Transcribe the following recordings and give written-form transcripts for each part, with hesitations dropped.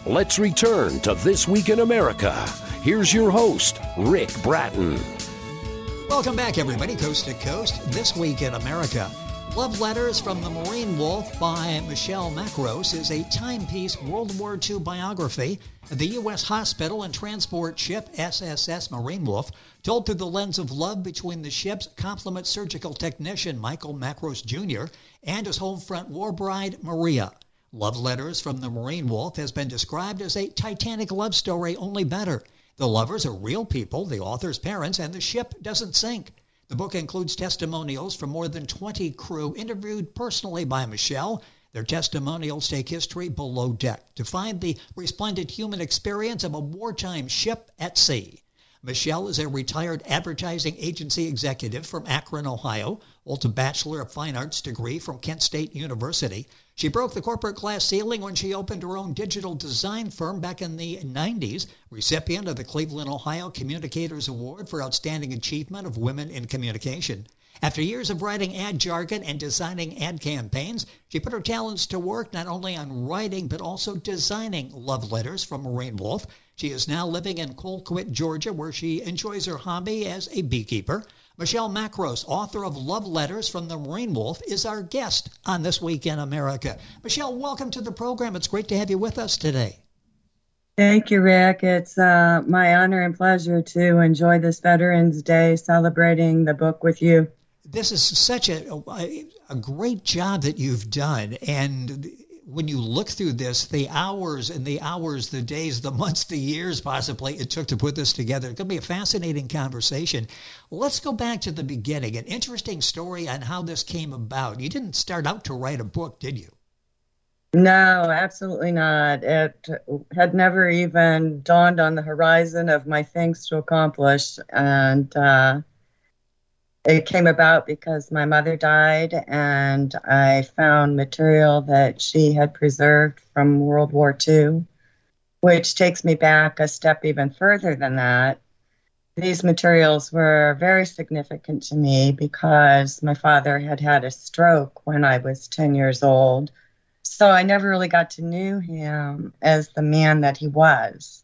Let's return to This Week in America. Here's your host, Rick Bratton. Welcome back, everybody, coast to coast. This Week in America. Love Letters from the Marine Wolf by Michelle Macros is a timepiece World War II biography of the U.S. hospital and transport ship SSS Marine Wolf, told through the lens of love between the ship's complement surgical technician Michael Macros Jr. and his home front war bride Maria. Love Letters from the Marine Wolf has been described as a Titanic love story, only better. The lovers are real people, the author's parents, and the ship doesn't sink. The book includes testimonials from more than 20 crew interviewed personally by Michelle. Their testimonials take history below deck to find the resplendent human experience of a wartime ship at sea. Michelle is a retired advertising agency executive from Akron, Ohio, holds a Bachelor of Fine Arts degree from Kent State University. She broke the corporate glass ceiling when she opened her own digital design firm back in the 90s, recipient of the Cleveland, Ohio Communicators Award for Outstanding Achievement of Women in Communication. After years of writing ad jargon and designing ad campaigns, she put her talents to work not only on writing but also designing love letters from Marine Wolf. She is now living in Colquitt, Georgia, where she enjoys her hobby as a beekeeper. Michelle Macros, author of Love Letters from the Marine Wolf, is our guest on This Week in America. Michelle, welcome to the program. It's great to have you with us today. Thank you, Rick. It's my honor and pleasure to enjoy this Veterans Day celebrating the book with you. This is such a great job that you've done. And when you look through this, the hours, the days, the months, the years possibly it took to put this together, it's going to be a fascinating conversation. Let's go back to the beginning. An interesting story on how this came about. You didn't start out to write a book, did you? No, absolutely not. It had never even dawned on the horizon of my things to accomplish. And it came about because my mother died and I found material that she had preserved from World War II, which takes me back a step even further than that. These materials were very significant to me because my father had had a stroke when I was 10 years old. So I never really got to know him as the man that he was.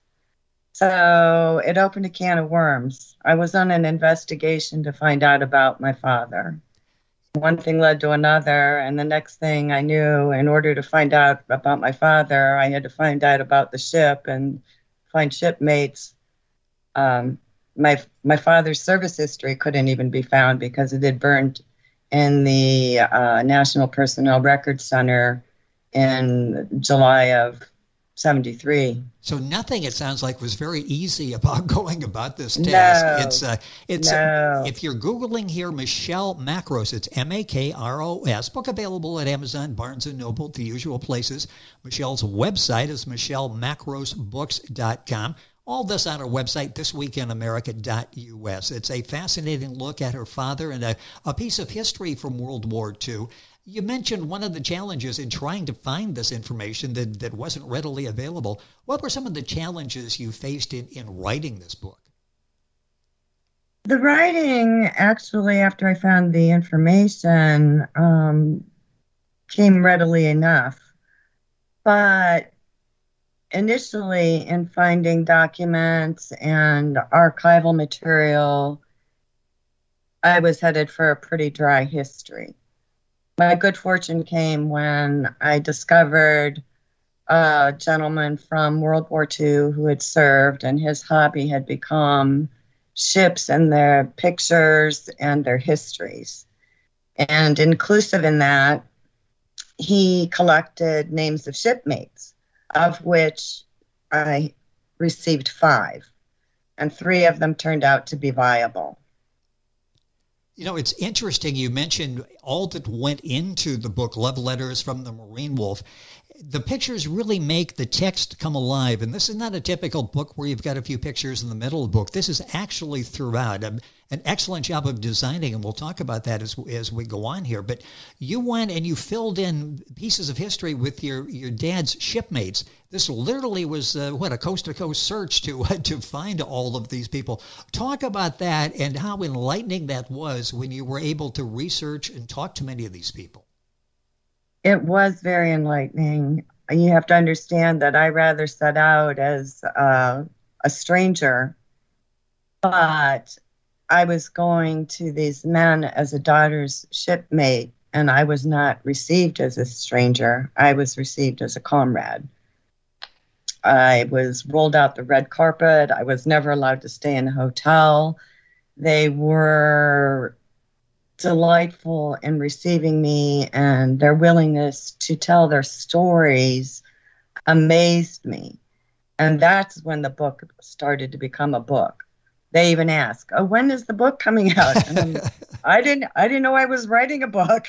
So it opened a can of worms. I was on an investigation to find out about my father. One thing led to another, and the next thing I knew, in order to find out about my father, I had to find out about the ship and find shipmates. My father's service history couldn't even be found because it had burned in the National Personnel Records Center in July of 73. So nothing, it sounds like, was very easy about going about this task. No. If you're Googling here, Michelle Macros, it's Makros. Book available at Amazon, Barnes & Noble, the usual places. Michelle's website is michellemakrosbooks.com. All this on her website, thisweekinamerica.us. It's a fascinating look at her father and a piece of history from World War II. You mentioned one of the challenges in trying to find this information that wasn't readily available. What were some of the challenges you faced in writing this book? The writing, actually, after I found the information, came readily enough. But initially, in finding documents and archival material, I was headed for a pretty dry history. My good fortune came when I discovered a gentleman from World War II who had served, and his hobby had become ships and their pictures and their histories. And inclusive in that, he collected names of shipmates, of which I received 5, and 3 of them turned out to be viable. You know, it's interesting. You mentioned all that went into the book, Love Letters from the Marine Wolf. The pictures really make the text come alive. And this is not a typical book where you've got a few pictures in the middle of the book. This is actually throughout. An excellent job of designing, and we'll talk about that as we go on here. But you went and you filled in pieces of history with your dad's shipmates. This literally was, a coast-to-coast search to find all of these people. Talk about that and how enlightening that was when you were able to research and talk to many of these people. It was very enlightening. you have to understand that I rather set out as a stranger, but I was going to these men as a daughter's shipmate, and I was not received as a stranger. I was received as a comrade. I was rolled out the red carpet. I was never allowed to stay in a hotel. They were delightful in receiving me, and their willingness to tell their stories amazed me. And that's when the book started to become a book. They even ask, "Oh, when is the book coming out?" And I didn't know I was writing a book.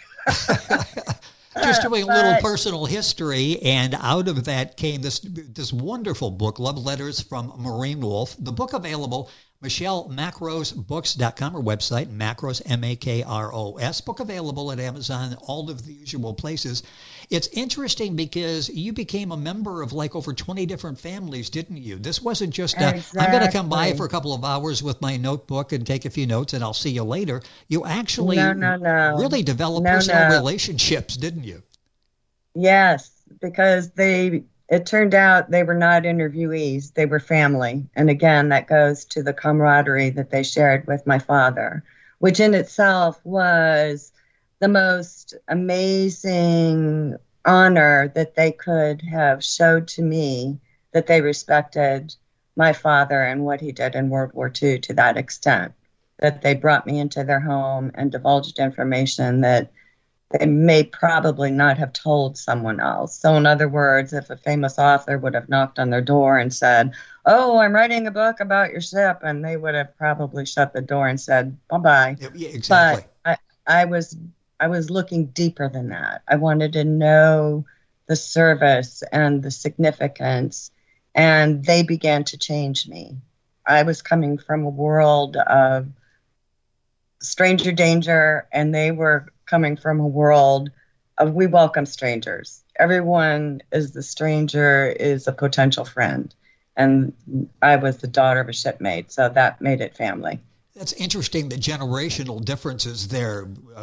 Just doing a little personal history, and out of that came this wonderful book, Love Letters from Marine Wolf. The book available, MichelleMakrosBooks.com, her website, Makros, M-A-K-R-O-S. Book available at Amazon, all of the usual places. It's interesting because you became a member of like over 20 different families, didn't you? This wasn't just, Exactly. I'm going to come by for a couple of hours with my notebook and take a few notes and I'll see you later. You actually really developed personal relationships, didn't you? Yes, because it turned out they were not interviewees. They were family. And again, that goes to the camaraderie that they shared with my father, which in itself was the most amazing honor that they could have showed to me, that they respected my father and what he did in World War II to that extent, that they brought me into their home and divulged information that they may probably not have told someone else. So in other words, if a famous author would have knocked on their door and said, "Oh, I'm writing a book about your ship," and they would have probably shut the door and said, "Bye-bye." Yeah, exactly. But I was looking deeper than that. I wanted to know the service and the significance, and they began to change me. I was coming from a world of stranger danger, and they were coming from a world of we welcome strangers. Everyone is the stranger is a potential friend. And I was the daughter of a shipmate, so that made it family. That's interesting, the generational differences there.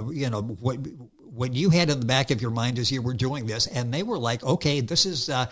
What you had in the back of your mind as you were doing this, and they were like, okay, this is going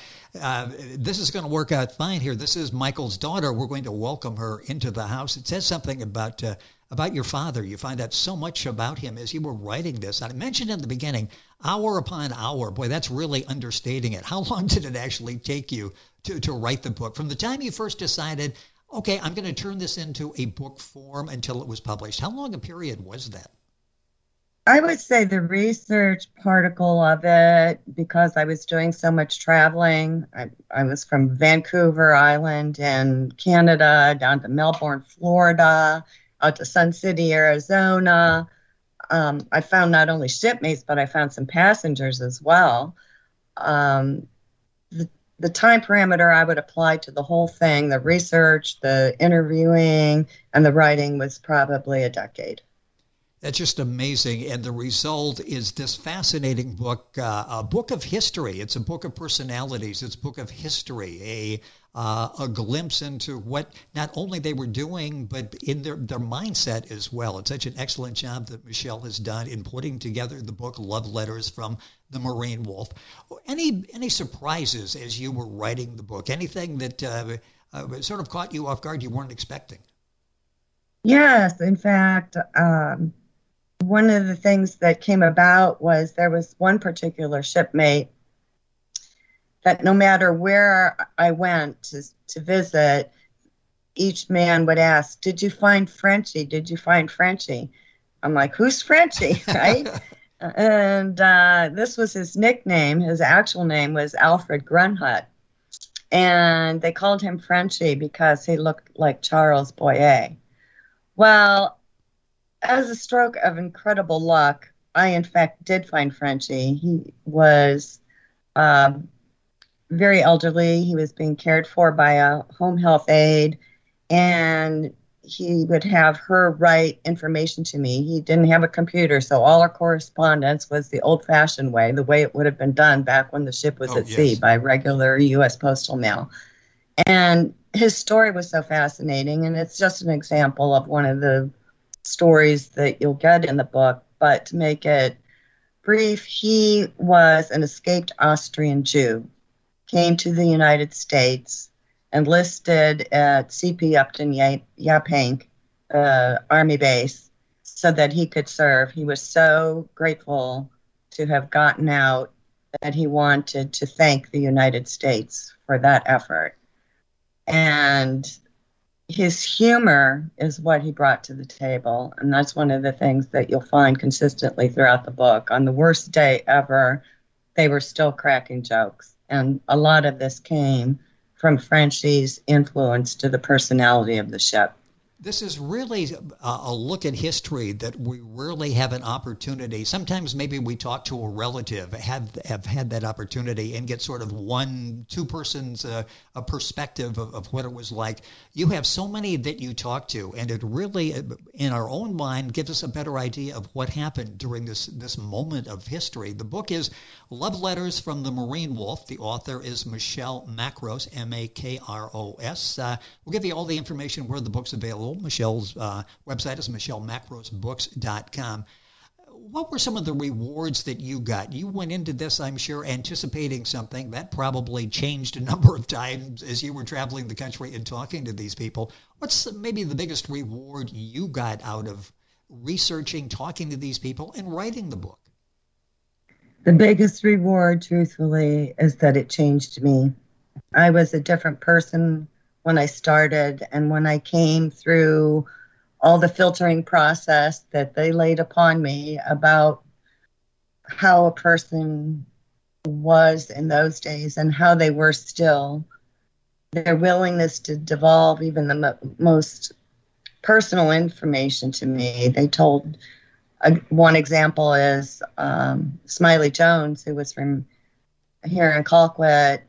to work out fine here. This is Michael's daughter. We're going to welcome her into the house. It says something about your father. You find out so much about him as you were writing this. I mentioned in the beginning, hour upon hour. Boy, that's really understating it. How long did it actually take you to write the book? From the time you first decided, okay, I'm going to turn this into a book form until it was published, how long a period was that? I would say the research particle of it, because I was doing so much traveling. I was from Vancouver Island in Canada down to Melbourne, Florida, out to Sun City, Arizona. I found not only shipmates, but I found some passengers as well. The time parameter I would apply to the whole thing, the research, the interviewing, and the writing was probably a decade. That's just amazing. And the result is this fascinating book, a book of history. It's a book of personalities. It's a book of history, a glimpse into what not only they were doing, but in their mindset as well. It's such an excellent job that Michelle has done in putting together the book, Love Letters from the Marine Wolf. Any surprises as you were writing the book? Anything that sort of caught you off guard you weren't expecting? Yes, in fact, one of the things that came about was there was one particular shipmate that no matter where I went to visit, each man would ask, "Did you find Frenchie? Did you find Frenchie?" I'm like, "Who's Frenchie?" Right? And this was his nickname. His actual name was Alfred Grunhut. And they called him Frenchie because he looked like Charles Boyer. Well, as a stroke of incredible luck, I, in fact, did find Frenchie. He was very elderly. He was being cared for by a home health aide, and he would have her write information to me. He didn't have a computer, so all our correspondence was the old-fashioned way, the way it would have been done back when the ship was at sea by regular U.S. postal mail. And his story was so fascinating, and it's just an example of one of the stories that you'll get in the book. But to make it brief, he was an escaped Austrian Jew. came to the United States, enlisted at CP Upton Yaphank Army base so that he could serve. He was so grateful to have gotten out that he wanted to thank the United States for that effort. And his humor is what he brought to the table. And that's one of the things that you'll find consistently throughout the book. On the worst day ever, they were still cracking jokes. And a lot of this came from Frenchie's influence to the personality of the ship. This is really a look at history that we rarely have an opportunity. Sometimes maybe we talk to a relative, have had that opportunity and get sort of two persons a perspective of what it was like. You have so many that you talk to, and it really, in our own mind, gives us a better idea of what happened during this moment of history. The book is Love Letters from the Marine Wolf. The author is Michelle Makros, M-A-K-R-O-S. We'll give you all the information where the book's available. Michelle's website is michelleMakrosBooks.com. What were some of the rewards that you got? You went into this, I'm sure, anticipating something. That probably changed a number of times as you were traveling the country and talking to these people. What's maybe the biggest reward you got out of researching, talking to these people, and writing the book? The biggest reward, truthfully, is that it changed me. I was a different person when I started, and when I came through all the filtering process that they laid upon me about how a person was in those days and how they were still, their willingness to devolve even the most personal information to me. They told, one example is Smiley Jones, who was from here in Colquitt,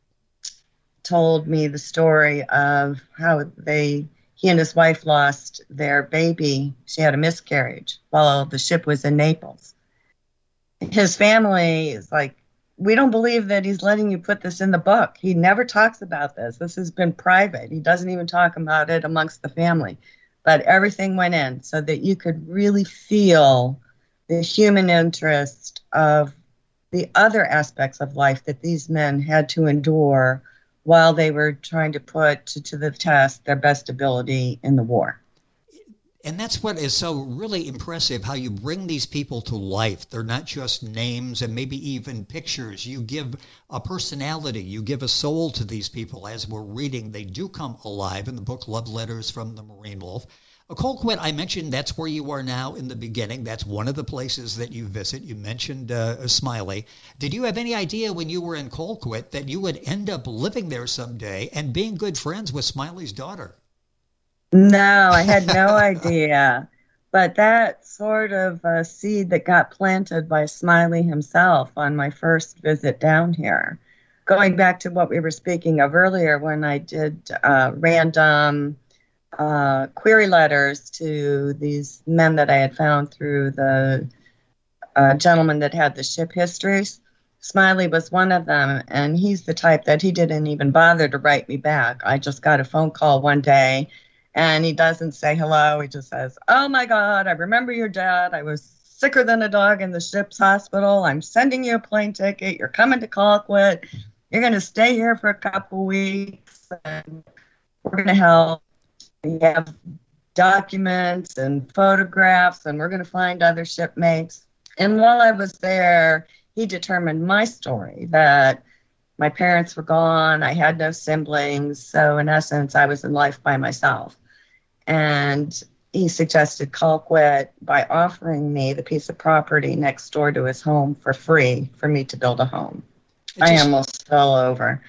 told me the story of how he and his wife lost their baby. She had a miscarriage while the ship was in Naples. His family is like, we don't believe that he's letting you put this in the book. He never talks about this. This has been private. He doesn't even talk about it amongst the family. But everything went in so that you could really feel the human interest of the other aspects of life that these men had to endure while they were trying to put to the test their best ability in the war. And that's what is so really impressive, how you bring these people to life. They're not just names and maybe even pictures. You give a personality, you give a soul to these people. As we're reading, they do come alive in the book Love Letters from the Marine Wolf. Colquitt, I mentioned that's where you are now in the beginning. That's one of the places that you visit. You mentioned Smiley. Did you have any idea when you were in Colquitt that you would end up living there someday and being good friends with Smiley's daughter? No, I had no idea. But that sort of seed that got planted by Smiley himself on my first visit down here. Going back to what we were speaking of earlier when I did random query letters to these men that I had found through the gentleman that had the ship histories. Smiley was one of them, and he's the type that he didn't even bother to write me back. I just got a phone call one day, and he doesn't say hello. He just says, "Oh my God, I remember your dad. I was sicker than a dog in the ship's hospital. I'm sending you a plane ticket. You're coming to Colquitt. You're going to stay here for a couple weeks, and we're going to help. We have documents and photographs, and we're going to find other shipmates." And while I was there, he determined my story, that my parents were gone, I had no siblings, so in essence, I was in life by myself. And he suggested Colquitt by offering me the piece of property next door to his home for free for me to build a home. I almost fell over.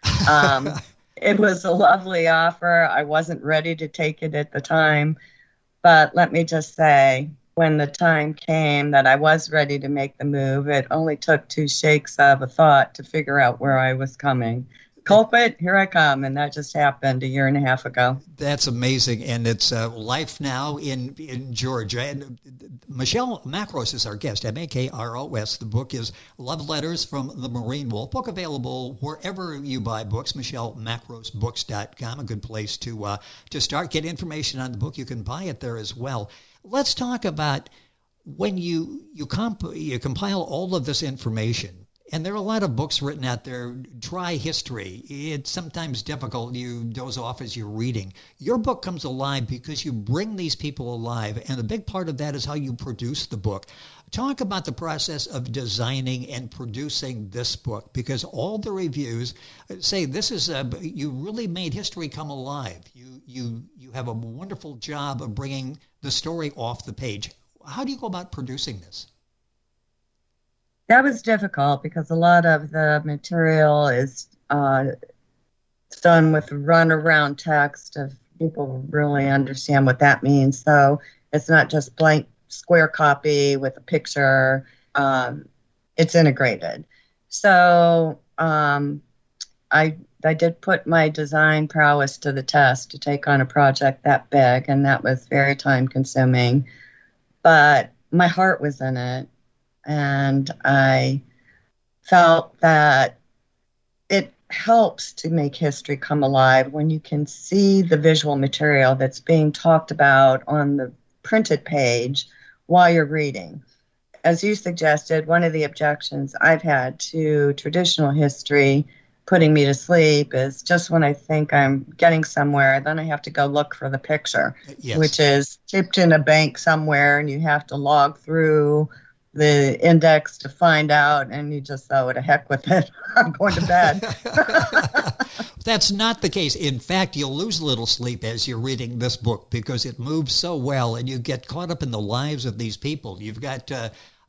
It was a lovely offer. I wasn't ready to take it at the time. But let me just say, when the time came that I was ready to make the move, it only took 2 shakes of a thought to figure out where I was coming. Colquitt, here I come, and that just happened a year and a half ago. That's amazing, and it's life now in Georgia. And Michelle Makros is our guest, M-A-K-R-O-S. The book is Love Letters from the Marine Wolf. Book available wherever you buy books. MichelleMakrosBooks.com, a good place to start. Get information on the book. You can buy it there as well. Let's talk about when you compile all of this information And there are a lot of books written out there, dry history. It's sometimes difficult. You doze off as you're reading. Your book comes alive because you bring these people alive, and a big part of that is how you produce the book. Talk about the process of designing and producing this book, because all the reviews say this is you really made history come alive. You have a wonderful job of bringing the story off the page. How do you go about producing this? That was difficult because a lot of the material is done with runaround text if people really understand what that means. So it's not just blank square copy with a picture. It's integrated. So I did put my design prowess to the test to take on a project that big, and that was very time consuming. But my heart was in it. And I felt that it helps to make history come alive when you can see the visual material that's being talked about on the printed page while you're reading. As you suggested, one of the objections I've had to traditional history putting me to sleep is just when I think I'm getting somewhere, then I have to go look for the picture, yes, which is tipped in a bank somewhere, and you have to log through the index to find out, and you just throw it, a heck with it. I'm going to bed. That's not the case. In fact, you'll lose a little sleep as you're reading this book because it moves so well, and you get caught up in the lives of these people. You've got the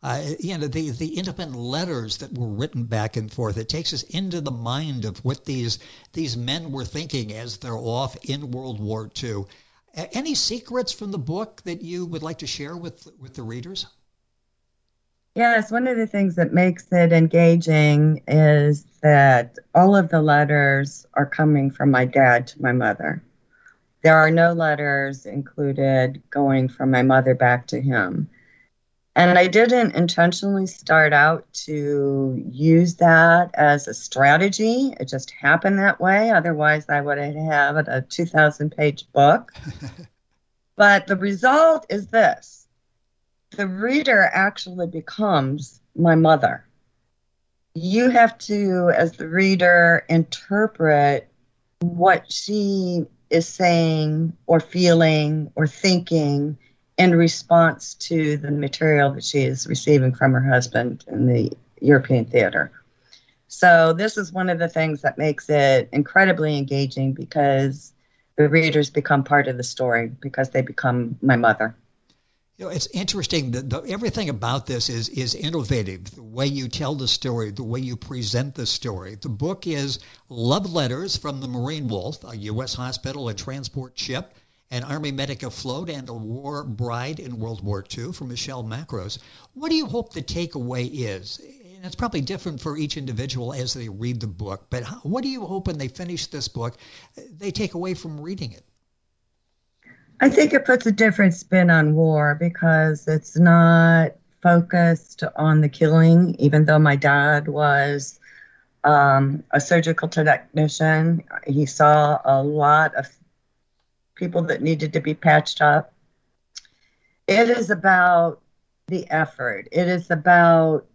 intimate letters that were written back and forth. It takes us into the mind of what these men were thinking as they're off in World War II. Any secrets from the book that you would like to share with the readers? Yes, one of the things that makes it engaging is that all of the letters are coming from my dad to my mother. There are no letters included going from my mother back to him. And I didn't intentionally start out to use that as a strategy. It just happened that way. Otherwise, I would have a 2,000-page book. But the result is this. The reader actually becomes my mother. You have to, as the reader, interpret what she is saying or feeling or thinking in response to the material that she is receiving from her husband in the European theater. So this is one of the things that makes it incredibly engaging, because the readers become part of the story because they become my mother. You know, it's interesting that everything about this is innovative. The way you tell the story, the way you present the story. The book is Love Letters from the Marine Wolf, a U.S. hospital and transport ship, an Army medic afloat, and a war bride in World War II, from Michelle Macros. What do you hope the takeaway is? And it's probably different for each individual as they read the book, but what do you hope when they finish this book, they take away from reading it? I think it puts a different spin on war because it's not focused on the killing, even though my dad was a surgical technician. He saw a lot of people that needed to be patched up. It is about the effort. It is about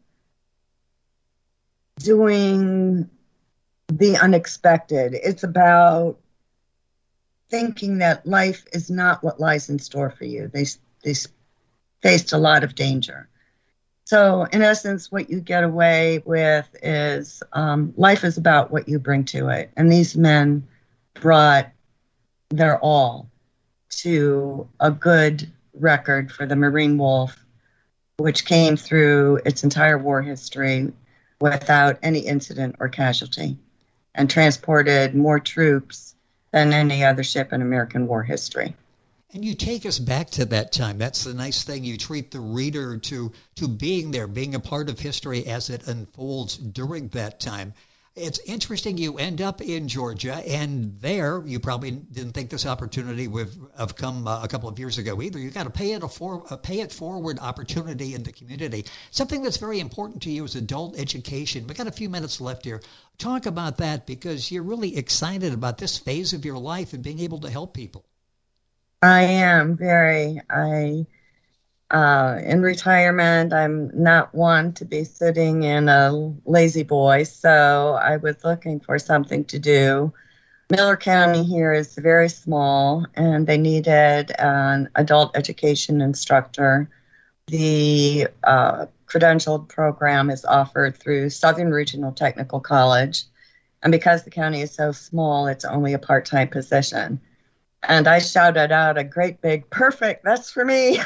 doing the unexpected. It's about thinking that life is not what lies in store for you. They faced a lot of danger. So in essence, what you get away with is life is about what you bring to it. And these men brought their all to a good record for the Marine Wolf, which came through its entire war history without any incident or casualty, and transported more troops than any other ship in American war history. And you take us back to that time. That's the nice thing. You treat the reader to being there, being a part of history as it unfolds during that time. It's interesting you end up in Georgia, and there you probably didn't think this opportunity would have come a couple of years ago either. You got a pay it forward opportunity in the community, something that's very important to you is adult education. We got a few minutes left here. Talk about that, because you're really excited about this phase of your life and being able to help people. I am very. I in retirement. I'm not one to be sitting in a lazy boy, so I was looking for something to do. Miller County here is very small, and they needed an adult education instructor. The credentialed program is offered through Southern Regional Technical College, and because the county is so small, it's only a part-time position. And I shouted out a great big, perfect, that's for me.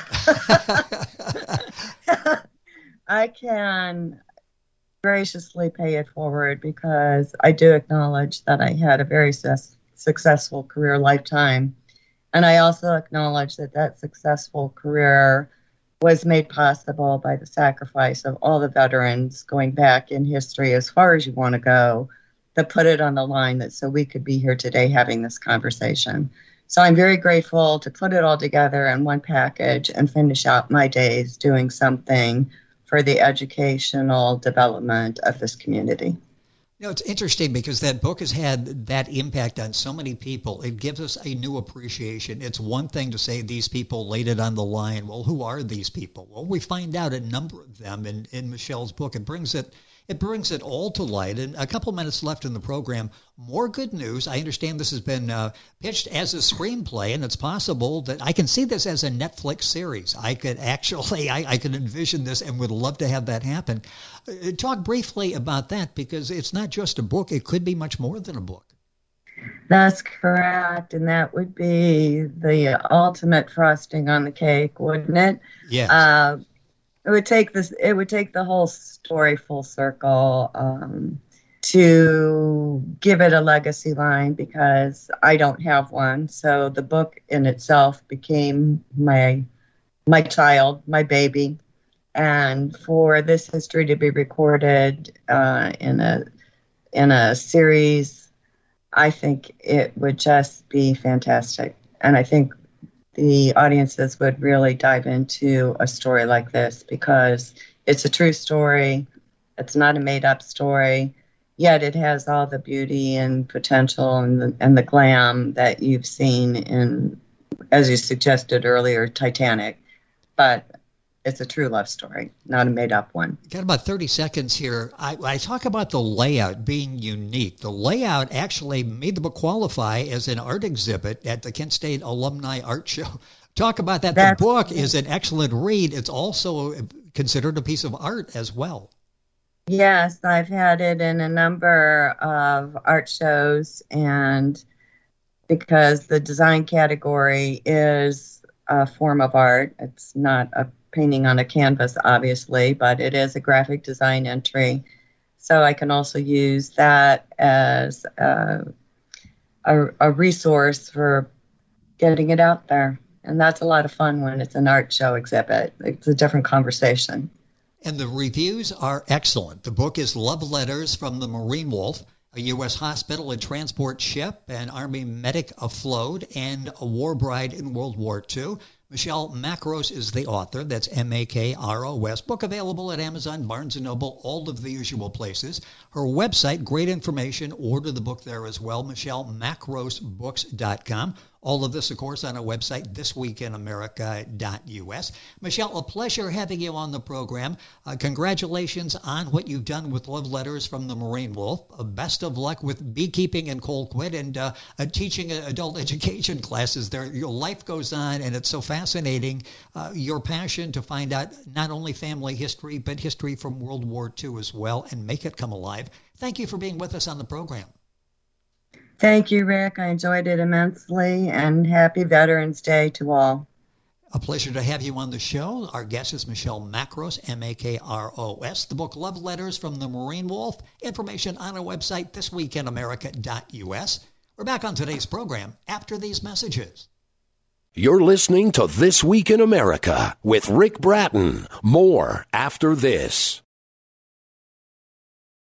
I can graciously pay it forward because I do acknowledge that I had a very successful career lifetime. And I also acknowledge that that successful career was made possible by the sacrifice of all the veterans going back in history as far as you want to go, that put it on the line that so we could be here today having this conversation. So I'm very grateful to put it all together in one package and finish out my days doing something for the educational development of this community. You know, it's interesting because that book has had that impact on so many people. It gives us a new appreciation. It's one thing to say these people laid it on the line. Well, who are these people? Well, we find out a number of them in Michelle's book. It brings it all to light. And a couple minutes left in the program. More good news. I understand this has been pitched as a screenplay, and it's possible that I can see this as a Netflix series. I could envision this and would love to have that happen. Talk briefly about that, because it's not just a book. It could be much more than a book. That's correct. And that would be the ultimate frosting on the cake, wouldn't it? Yes. It would take the whole story full circle to give it a legacy line, because I don't have one. So the book in itself became my child, my baby. And for this history to be recorded in a series, I think it would just be fantastic. And I think the audiences would really dive into a story like this because it's a true story. It's not a made-up story, yet it has all the beauty and potential and the glam that you've seen in, as you suggested earlier, Titanic. But it's a true love story, not a made-up one. Got about 30 seconds here. I talk about the layout being unique. The layout actually made the book qualify as an art exhibit at the Kent State Alumni Art Show. Talk about that. The book is an excellent read. It's also considered a piece of art as well. Yes, I've had it in a number of art shows, and because the design category is a form of art, it's not a painting on a canvas, obviously, but it is a graphic design entry. So I can also use that as a resource for getting it out there. And that's a lot of fun when it's an art show exhibit. It's a different conversation. And the reviews are excellent. The book is Love Letters from the Marine Wolf, a U.S. hospital and transport ship, an Army medic afloat, and a war bride in World War II. Michelle Makros is the author. That's Makros. Book available at Amazon, Barnes & Noble, all of the usual places. Her website, great information. Order the book there as well, MichelleMakrosBooks.com. All of this, of course, on our website, thisweekinamerica.us. Michelle, a pleasure having you on the program. Congratulations on what you've done with Love Letters from the Marine Wolf. Best of luck with beekeeping in Colquitt and teaching adult education classes there. Your life goes on, and it's so fascinating, your passion to find out not only family history, but history from World War II as well, and make it come alive. Thank you for being with us on the program. Thank you, Rick. I enjoyed it immensely, and happy Veterans Day to all. A pleasure to have you on the show. Our guest is Michelle Makros, Makros. The book Love Letters from the Marine Wolf. Information on our website, thisweekinamerica.us. We're back on today's program after these messages. You're listening to This Week in America with Rick Bratton. More after this.